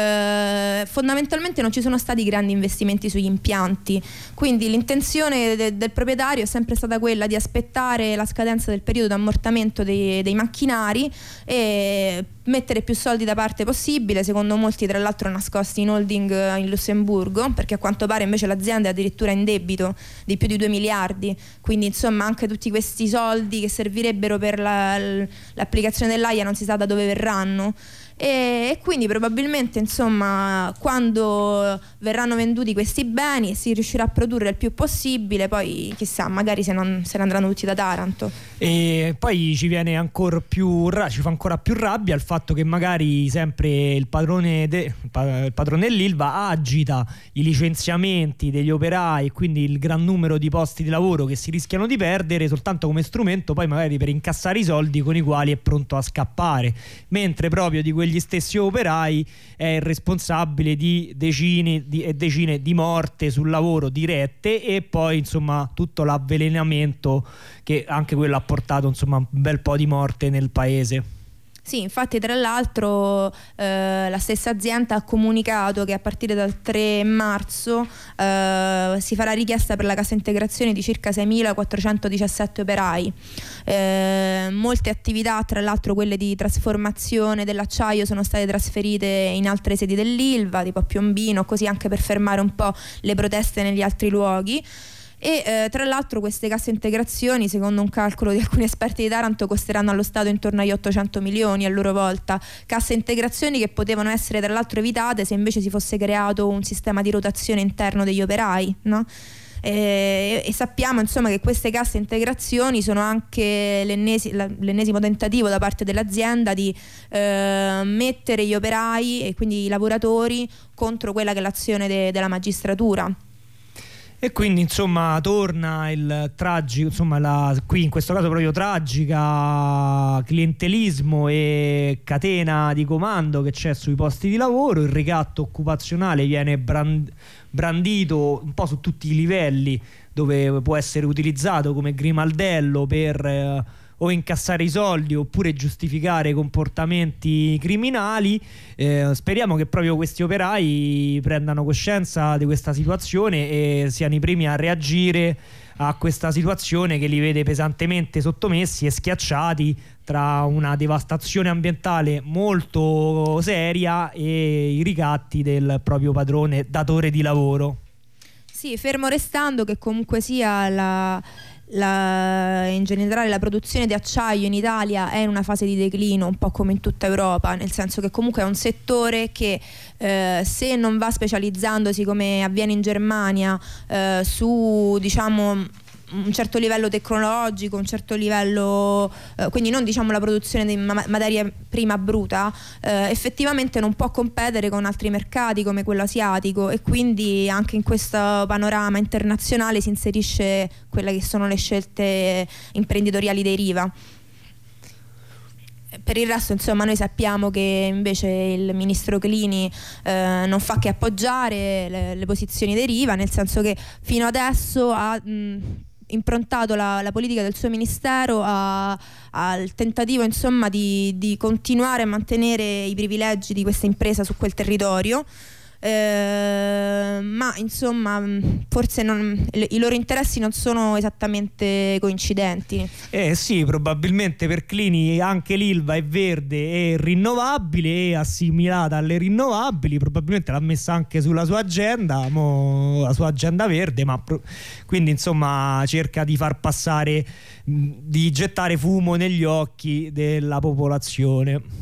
eh, fondamentalmente non ci sono stati grandi investimenti sugli impianti, quindi l'intenzione de- del proprietario è sempre stata quella di aspettare la scadenza del periodo d'ammortamento dei, dei macchinari e mettere più soldi da parte possibile, secondo molti tra l'altro nascosti in holding in Lussemburgo, perché a quanto pare invece l'azienda è addirittura in debito di più di due miliardi, quindi insomma anche tutti questi soldi che servirebbero per la, l'applicazione dell'A I A non si sa da dove verranno. E, e quindi probabilmente insomma quando verranno venduti questi beni si riuscirà a produrre il più possibile, poi chissà magari se, non, se ne andranno tutti da Taranto. E poi ci viene ancora più ci fa ancora più rabbia il fatto che magari sempre il padrone, de, il padrone dell'Ilva agita i licenziamenti degli operai, quindi il gran numero di posti di lavoro che si rischiano di perdere soltanto come strumento poi magari per incassare i soldi con i quali è pronto a scappare, mentre proprio di quegli stessi operai è il responsabile di decine di, e decine di morte sul lavoro dirette, e poi insomma tutto l'avvelenamento che anche quello ha portato insomma un bel po' di morte nel paese. Sì, infatti tra l'altro eh, la stessa azienda ha comunicato che a partire dal tre marzo eh, si farà richiesta per la cassa integrazione di circa seimilaquattrocentodiciassette operai. Eh, molte attività, tra l'altro quelle di trasformazione dell'acciaio, sono state trasferite in altre sedi dell'Ilva, tipo a Piombino, così anche per fermare un po' le proteste negli altri luoghi. E eh, tra l'altro queste casse integrazioni, secondo un calcolo di alcuni esperti di Taranto, costeranno allo Stato intorno agli ottocento milioni a loro volta, casse integrazioni che potevano essere tra l'altro evitate se invece si fosse creato un sistema di rotazione interno degli operai, no? E, e sappiamo insomma che queste casse integrazioni sono anche l'ennesi, la, l'ennesimo tentativo da parte dell'azienda di eh, mettere gli operai e quindi i lavoratori contro quella che è l'azione de, della magistratura. E quindi insomma torna il tragico, insomma la, qui in questo caso proprio tragica clientelismo e catena di comando che c'è sui posti di lavoro. Il ricatto occupazionale viene brand, brandito un po' su tutti i livelli, dove può essere utilizzato come grimaldello per eh, o incassare i soldi oppure giustificare comportamenti criminali. Eh, speriamo che proprio questi operai prendano coscienza di questa situazione e siano i primi a reagire a questa situazione che li vede pesantemente sottomessi e schiacciati tra una devastazione ambientale molto seria e i ricatti del proprio padrone datore di lavoro. Sì, fermo restando che comunque sia la La, in generale la produzione di acciaio in Italia è in una fase di declino, un po' come in tutta Europa, nel senso che comunque è un settore che eh, se non va specializzandosi come avviene in Germania eh, su diciamo un certo livello tecnologico, un certo livello eh, quindi non diciamo la produzione di ma- materia prima bruta, eh, effettivamente non può competere con altri mercati come quello asiatico, e quindi anche in questo panorama internazionale si inserisce quelle che sono le scelte imprenditoriali dei Riva. Per il resto insomma noi sappiamo che invece il ministro Clini eh, non fa che appoggiare le, le posizioni dei Riva, nel senso che fino adesso ha mh, improntato la, la politica del suo ministero a, al tentativo insomma di, di continuare a mantenere i privilegi di questa impresa su quel territorio. Eh, ma insomma forse non, i loro interessi non sono esattamente coincidenti. Eh sì, probabilmente per Clini anche l'Ilva è verde e rinnovabile e assimilata alle rinnovabili, probabilmente l'ha messa anche sulla sua agenda, mo, la sua agenda verde, ma pro- quindi insomma cerca di far passare, di gettare fumo negli occhi della popolazione.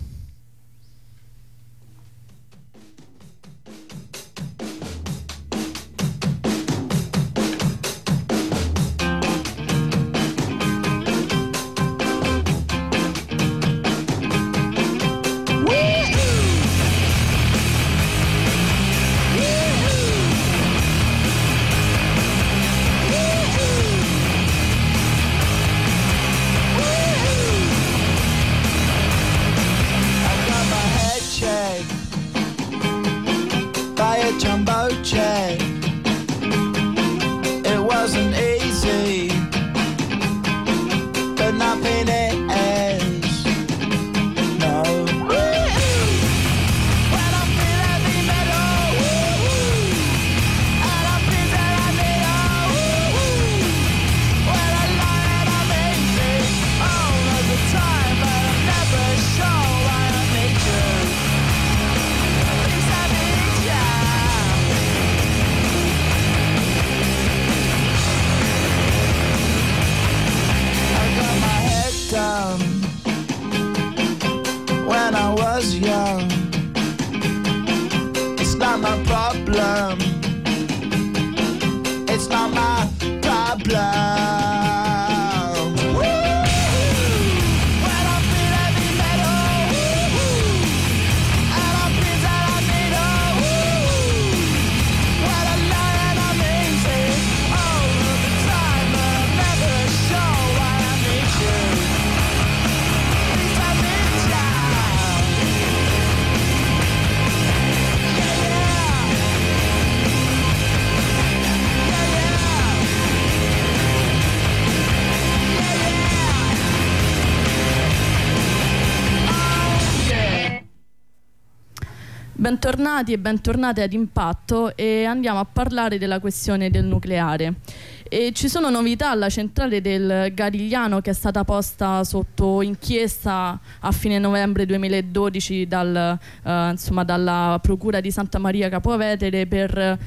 jumbo jet. It wasn't easy, but nothing is. No. When I feel heavy metal, and I feel that I need a when I lie and I'm easy all of the time, but I'm never sure why I need you. Please I need you. I got my head down when I was young. It's not my problem. It's not my problem. When I feel heavy metal, and I feel that I need a when I lie and I'm easy all of the time, but I'm never sure why I need you. Please I need you. Yeah, yeah. Yeah, yeah. Yeah, yeah. Bentornati e bentornate ad Impatto e andiamo a parlare della questione del nucleare. E ci sono novità alla centrale del Garigliano che è stata posta sotto inchiesta a fine novembre duemiladodici dal, eh, insomma, dalla Procura di Santa Maria Capua Vetere per,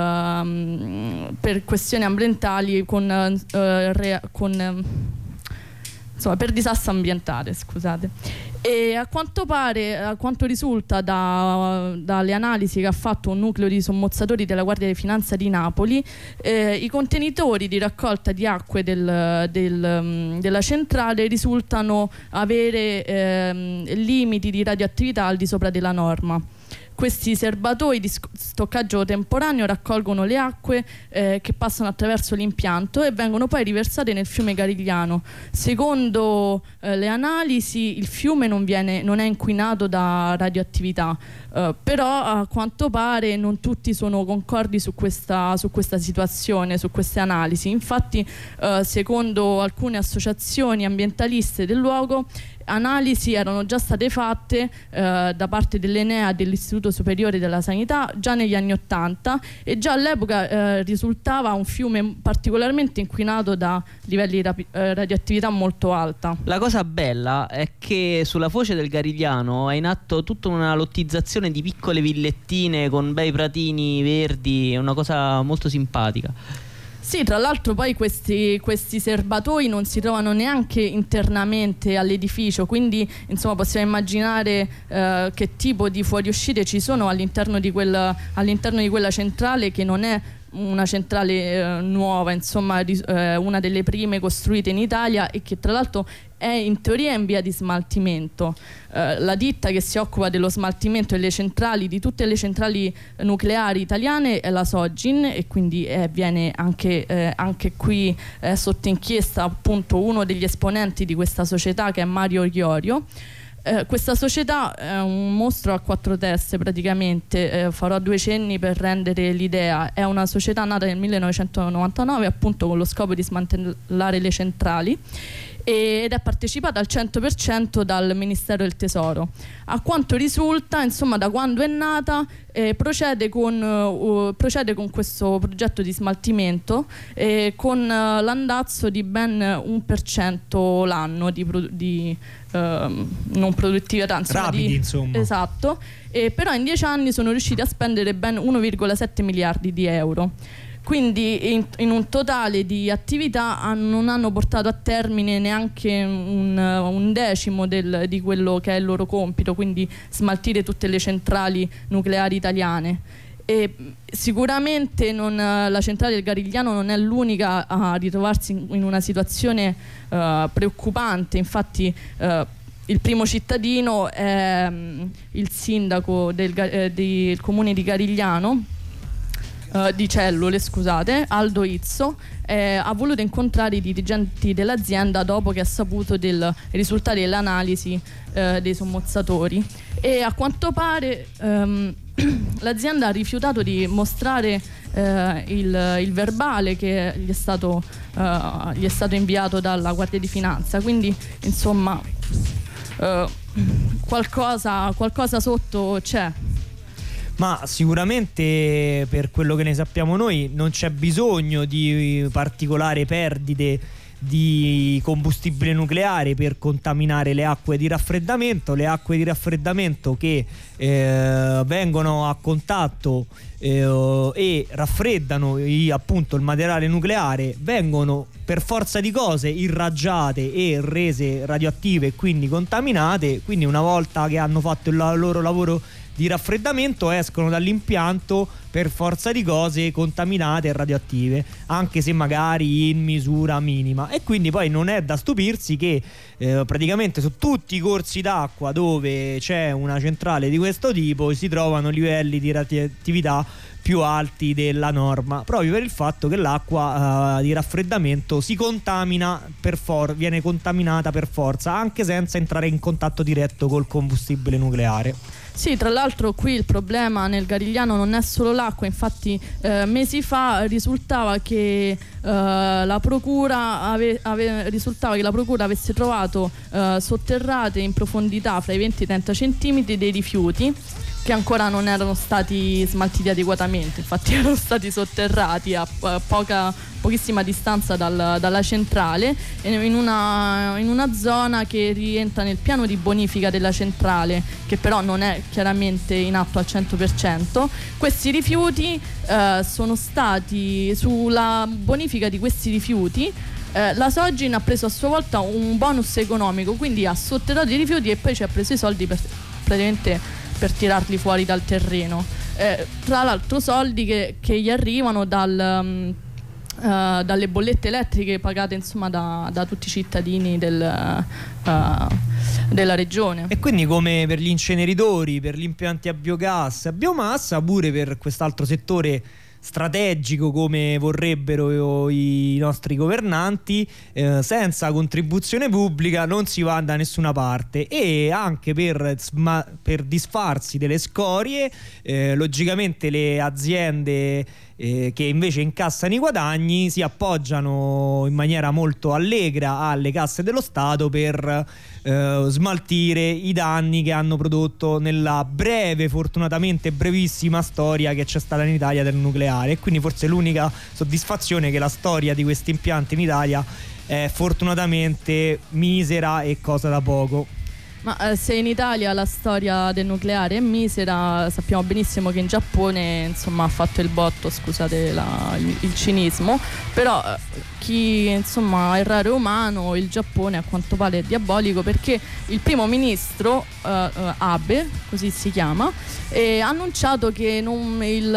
ehm, per questioni ambientali con, eh, rea- con ehm, insomma, per disastro ambientale, scusate. E a quanto pare, a quanto risulta da, dalle analisi che ha fatto un nucleo di sommozzatori della Guardia di Finanza di Napoli, eh, i contenitori di raccolta di acque del, del, della centrale risultano avere ehm, limiti di radioattività al di sopra della norma. Questi serbatoi di stoccaggio temporaneo raccolgono le acque eh, che passano attraverso l'impianto e vengono poi riversate nel fiume Garigliano. Secondo eh, le analisi il fiume non, viene, non è inquinato da radioattività, eh, però a quanto pare non tutti sono concordi su questa, su questa situazione, su queste analisi. Infatti eh, secondo alcune associazioni ambientaliste del luogo, analisi erano già state fatte eh, da parte dell'Enea, dell'Istituto Superiore della Sanità, già negli anni Ottanta, e già all'epoca eh, risultava un fiume particolarmente inquinato da livelli di rapi- eh, radioattività molto alta. La cosa bella è che sulla foce del Garigliano è in atto tutta una lottizzazione di piccole villettine con bei pratini verdi, è una cosa molto simpatica. Sì, tra l'altro poi questi, questi serbatoi non si trovano neanche internamente all'edificio, quindi insomma possiamo immaginare eh, che tipo di fuoriuscite ci sono all'interno di, quel, all'interno di quella centrale, che non è una centrale eh, nuova, insomma ris- eh, una delle prime costruite in Italia, e che tra l'altro è in teoria in via di smaltimento. Eh, la ditta che si occupa dello smaltimento delle centrali, di tutte le centrali nucleari italiane, è la Sogin, e quindi eh, viene anche, eh, anche qui eh, sotto inchiesta appunto uno degli esponenti di questa società, che è Mario Iorio. Eh, questa società è un mostro a quattro teste praticamente, eh, farò due cenni per rendere l'idea. È una società nata nel millenovecentonovantanove appunto con lo scopo di smantellare le centrali, ed è partecipata al cento per cento dal Ministero del Tesoro. A quanto risulta, insomma, da quando è nata eh, procede, con, uh, procede con questo progetto di smaltimento eh, con uh, l'andazzo di ben uno per cento l'anno di, pro- di uh, non produttività, insomma, rapidi, di, insomma. Esatto, eh, però in dieci anni sono riusciti a spendere ben uno virgola sette miliardi di euro. Quindi in, in un totale di attività han, non hanno portato a termine neanche un, un decimo del, di quello che è il loro compito, quindi smaltire tutte le centrali nucleari italiane. E sicuramente non, la centrale del Garigliano non è l'unica a ritrovarsi in, in una situazione uh, preoccupante. Infatti uh, il primo cittadino è um, il sindaco del, eh, del comune di Garigliano, Uh, di Cellule, scusate, Aldo Izzo, eh, ha voluto incontrare i dirigenti dell'azienda dopo che ha saputo del risultati dell'analisi eh, dei sommozzatori, e a quanto pare um, l'azienda ha rifiutato di mostrare eh, il, il verbale che gli è stato, eh, gli è stato inviato dalla Guardia di Finanza, quindi insomma eh, qualcosa, qualcosa sotto c'è. Ma sicuramente, per quello che ne sappiamo noi, non c'è bisogno di particolari perdite di combustibile nucleare per contaminare le acque di raffreddamento. Le acque di raffreddamento che eh, vengono a contatto eh, e raffreddano i, appunto il materiale nucleare vengono per forza di cose irraggiate e rese radioattive e quindi contaminate. Quindi una volta che hanno fatto il loro lavoro di raffreddamento escono dall'impianto per forza di cose contaminate e radioattive, anche se magari in misura minima. E quindi poi non è da stupirsi che eh, praticamente su tutti i corsi d'acqua dove c'è una centrale di questo tipo si trovano livelli di radioattività più alti della norma, proprio per il fatto che l'acqua uh, di raffreddamento si contamina per for- viene contaminata per forza, anche senza entrare in contatto diretto col combustibile nucleare. Sì, tra l'altro qui il problema nel Garigliano non è solo l'acqua, infatti eh, mesi fa risultava che, eh, la procura ave- ave- risultava che la procura avesse trovato eh, sotterrate in profondità fra i venti e i trenta centimetri dei rifiuti che ancora non erano stati smaltiti adeguatamente, infatti erano stati sotterrati a, a poca, pochissima distanza dal, dalla centrale, in una, in una zona che rientra nel piano di bonifica della centrale, che però non è chiaramente in atto al cento per cento. Questi rifiuti eh, sono stati, sulla bonifica di questi rifiuti eh, la Sogin ha preso a sua volta un bonus economico, quindi ha sotterrato i rifiuti e poi ci ha preso i soldi per praticamente per tirarli fuori dal terreno, eh, tra l'altro soldi che, che gli arrivano dal, um, uh, dalle bollette elettriche pagate insomma da, da tutti i cittadini del, uh, della regione. E quindi, come per gli inceneritori, per gli impianti a biogas, a biomassa, pure per quest'altro settore strategico come vorrebbero i nostri governanti, eh, senza contribuzione pubblica non si va da nessuna parte. E anche per, sma- per disfarsi delle scorie, eh, logicamente le aziende eh, che invece incassano i guadagni si appoggiano in maniera molto allegra alle casse dello Stato per eh, smaltire i danni che hanno prodotto nella breve, fortunatamente brevissima storia che c'è stata in Italia del nucleare. E quindi forse l'unica soddisfazione è che la storia di questi impianti in Italia è fortunatamente misera e cosa da poco. Ma eh, se in Italia la storia del nucleare è misera, sappiamo benissimo che in Giappone insomma ha fatto il botto, scusate la, il, il cinismo, però eh, chi insomma è errore umano, il Giappone a quanto pare è diabolico, perché il primo ministro eh, Abe, così si chiama, eh, ha annunciato che non, il,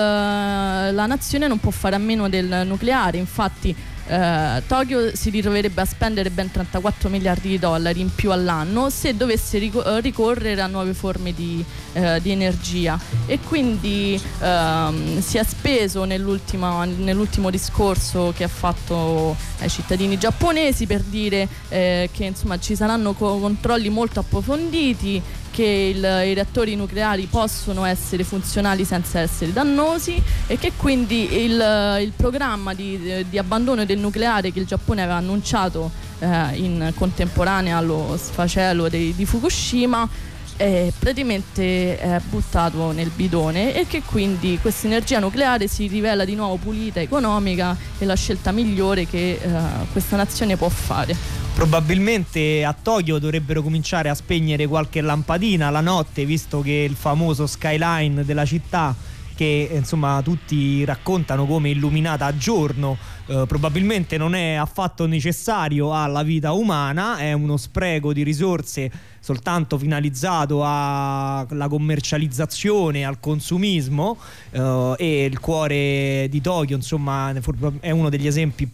la nazione non può fare a meno del nucleare. Infatti Uh, Tokyo si ritroverebbe a spendere ben trentaquattro miliardi di dollari in più all'anno se dovesse ric- ricorrere a nuove forme di, uh, di energia, e quindi uh, si è speso nell'ultimo, nell'ultimo discorso che ha fatto ai cittadini giapponesi per dire eh, che insomma ci saranno co- controlli molto approfonditi, che il, i reattori nucleari possono essere funzionali senza essere dannosi, e che quindi il, il programma di, di abbandono del nucleare che il Giappone aveva annunciato eh, in contemporanea allo sfacelo di, di Fukushima è praticamente eh, buttato nel bidone, e che quindi questa energia nucleare si rivela di nuovo pulita, economica e la scelta migliore che eh, questa nazione può fare. Probabilmente a Tokyo dovrebbero cominciare a spegnere qualche lampadina la notte, visto che il famoso skyline della città, che insomma tutti raccontano come illuminata a giorno, eh, probabilmente non è affatto necessario alla vita umana, è uno spreco di risorse soltanto finalizzato alla commercializzazione, al consumismo, eh, e il cuore di Tokyo insomma è uno degli esempi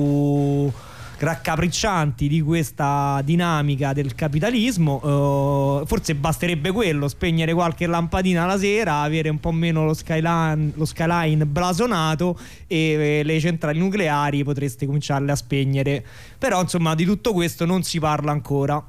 più raccapriccianti di questa dinamica del capitalismo. Uh, forse basterebbe quello, spegnere qualche lampadina la sera, avere un po' meno lo skyline, lo skyline blasonato, e eh, le centrali nucleari potreste cominciarle a spegnere. Però insomma di tutto questo non si parla ancora.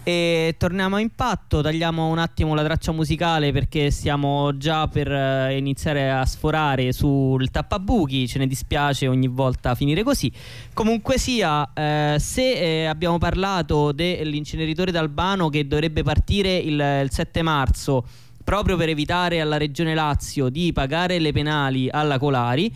E torniamo a Impatto, tagliamo un attimo la traccia musicale perché stiamo già per eh, iniziare a sforare sul tappabuchi, ce ne dispiace ogni volta finire così. Comunque sia, eh, se eh, abbiamo parlato dell'inceneritore d'Albano che dovrebbe partire il, il sette marzo proprio per evitare alla Regione Lazio di pagare le penali alla Colari,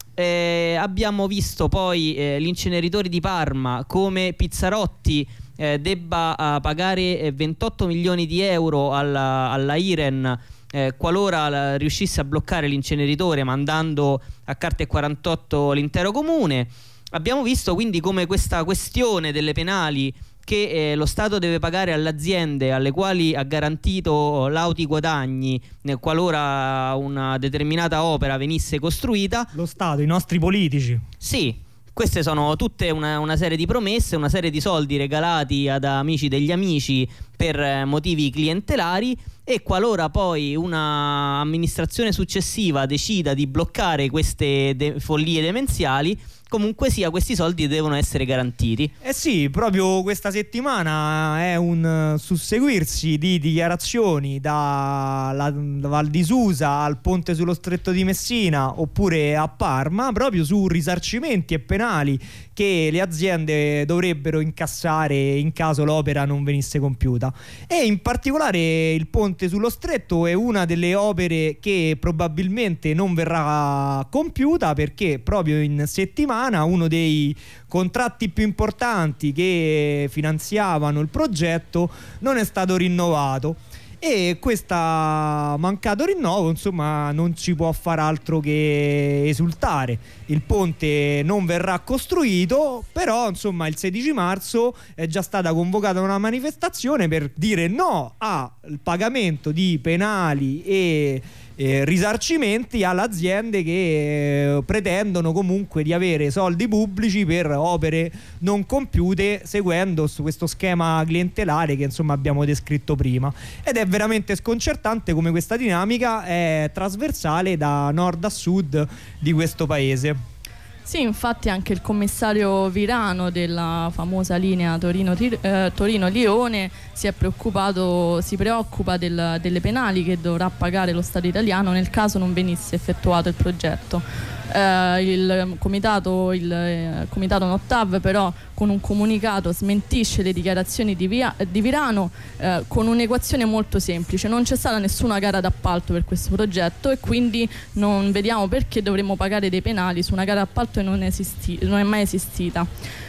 eh, abbiamo visto poi eh, l'inceneritore di Parma come Pizzarotti Eh, debba uh, pagare eh, ventotto milioni di euro alla, alla Iren eh, qualora la, riuscisse a bloccare l'inceneritore, mandando a carte e quarantotto l'intero comune. Abbiamo visto quindi come questa questione delle penali che eh, lo Stato deve pagare alle aziende alle quali ha garantito lauti guadagni eh, qualora una determinata opera venisse costruita. Lo Stato, i nostri politici. Sì. Queste sono tutte una, una serie di promesse, una serie di soldi regalati ad amici degli amici per eh, motivi clientelari, e qualora poi una amministrazione successiva decida di bloccare queste de- follie demenziali, comunque sia questi soldi devono essere garantiti. Eh sì, proprio questa settimana è un susseguirsi di dichiarazioni dalla da Val di Susa al ponte sullo Stretto di Messina oppure a Parma, proprio su risarcimenti e penali che le aziende dovrebbero incassare in caso l'opera non venisse compiuta. E in particolare il ponte sullo Stretto è una delle opere che probabilmente non verrà compiuta, perché proprio in settimana uno dei contratti più importanti che finanziavano il progetto non è stato rinnovato, e questo mancato rinnovo insomma non ci può far altro che esultare. Il ponte non verrà costruito, però insomma il sedici marzo è già stata convocata una manifestazione per dire no al pagamento di penali e Eh, risarcimenti alle aziende che eh, pretendono comunque di avere soldi pubblici per opere non compiute, seguendo su questo schema clientelare che insomma abbiamo descritto prima. Ed è veramente sconcertante come questa dinamica è trasversale da nord a sud di questo paese. Sì, infatti anche il commissario Virano della famosa linea Torino-Lione Torino si è preoccupato, si preoccupa del, delle penali che dovrà pagare lo Stato italiano nel caso non venisse effettuato il progetto. Eh, il comitato, il eh, comitato Nottav però con un comunicato smentisce le dichiarazioni di, via, di Virano eh, con un'equazione molto semplice: non c'è stata nessuna gara d'appalto per questo progetto e quindi non vediamo perché dovremmo pagare dei penali su una gara d'appalto che non, esisti, non è mai esistita.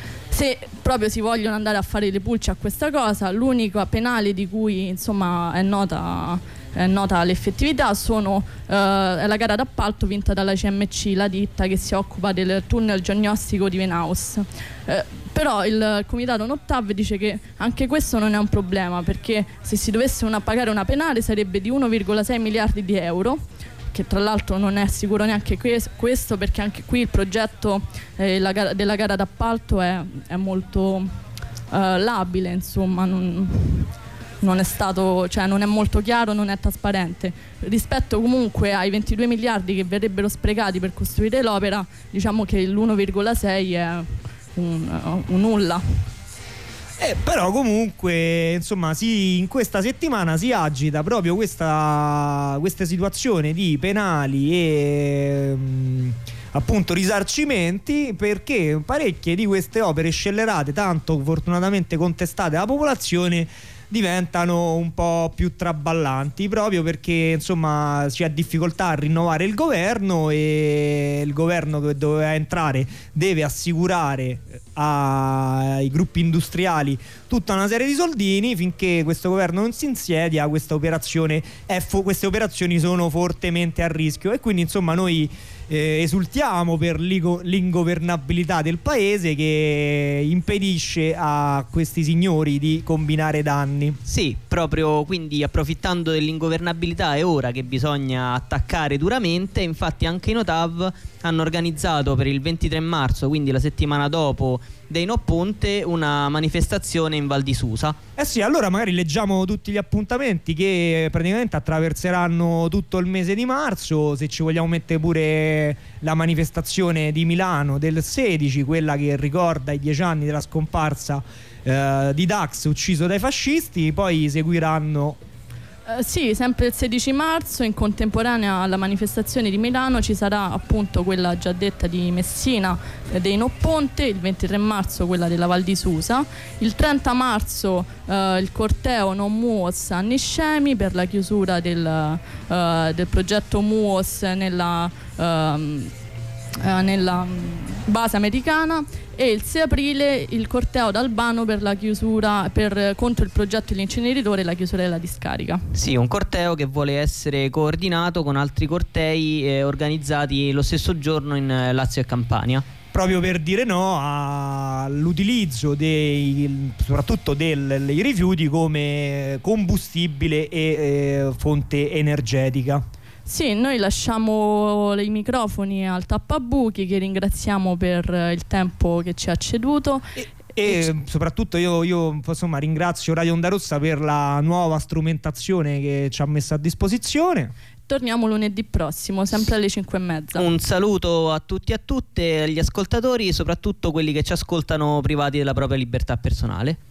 Se proprio si vogliono andare a fare le pulce a questa cosa, l'unica penale di cui insomma è nota è nota l'effettività sono eh, è la gara d'appalto vinta dalla C M C, la ditta che si occupa del tunnel geognostico di Venaus. Eh, però il comitato Nottav dice che anche questo non è un problema, perché se si dovesse una, pagare una penale sarebbe di uno virgola sei miliardi di euro, che tra l'altro non è sicuro neanche questo, perché anche qui il progetto eh, la gara, della gara d'appalto è, è molto eh, labile, insomma non, non è stato, cioè non è molto chiaro, non è trasparente rispetto comunque ai ventidue miliardi che verrebbero sprecati per costruire l'opera. Diciamo che l'uno virgola sei è un, un nulla. Eh, però comunque insomma si, in questa settimana si agita proprio questa, questa situazione di penali e mh, appunto risarcimenti, perché parecchie di queste opere scellerate, tanto fortunatamente contestate dalla popolazione, diventano un po' più traballanti, proprio perché insomma si ha difficoltà a rinnovare il governo, e il governo che doveva entrare deve assicurare ai gruppi industriali tutta una serie di soldini. Finché questo governo non si insiedia, questa operazione è fo- queste operazioni sono fortemente a rischio, e quindi insomma noi Eh, esultiamo per l'ingovernabilità del paese che impedisce a questi signori di combinare danni. Sì, proprio quindi approfittando dell'ingovernabilità è ora che bisogna attaccare duramente. Infatti anche i Notav hanno organizzato per il ventitré marzo, quindi la settimana dopo dei No Ponte, una manifestazione in Val di Susa. Eh sì, allora magari leggiamo tutti gli appuntamenti che praticamente attraverseranno tutto il mese di marzo. Se ci vogliamo mettere pure la manifestazione di Milano del sedici, quella che ricorda i dieci anni della scomparsa eh, di Dax ucciso dai fascisti, poi seguiranno... Eh, sì, sempre il sedici marzo, in contemporanea alla manifestazione di Milano, ci sarà appunto quella già detta di Messina eh, dei No Ponte, il ventitré marzo quella della Val di Susa, il trenta marzo eh, il corteo Non Muos a Niscemi per la chiusura del, eh, del progetto Muos nella, ehm, eh, nella base americana, e il sei aprile il corteo d'Albano per la chiusura per, contro il progetto dell'inceneritore e la chiusura della discarica. Sì, un corteo che vuole essere coordinato con altri cortei eh, organizzati lo stesso giorno in eh, Lazio e Campania, proprio per dire no all'utilizzo dei, soprattutto del, dei rifiuti come combustibile e eh, fonte energetica. Sì, noi lasciamo i microfoni al Tappabuchi, che ringraziamo per il tempo che ci ha ceduto. E, e soprattutto io, io insomma ringrazio Radio Onda Rossa per la nuova strumentazione che ci ha messo a disposizione. Torniamo lunedì prossimo, sempre alle cinque e mezza. Un saluto a tutti e a tutte, agli ascoltatori, soprattutto quelli che ci ascoltano privati della propria libertà personale.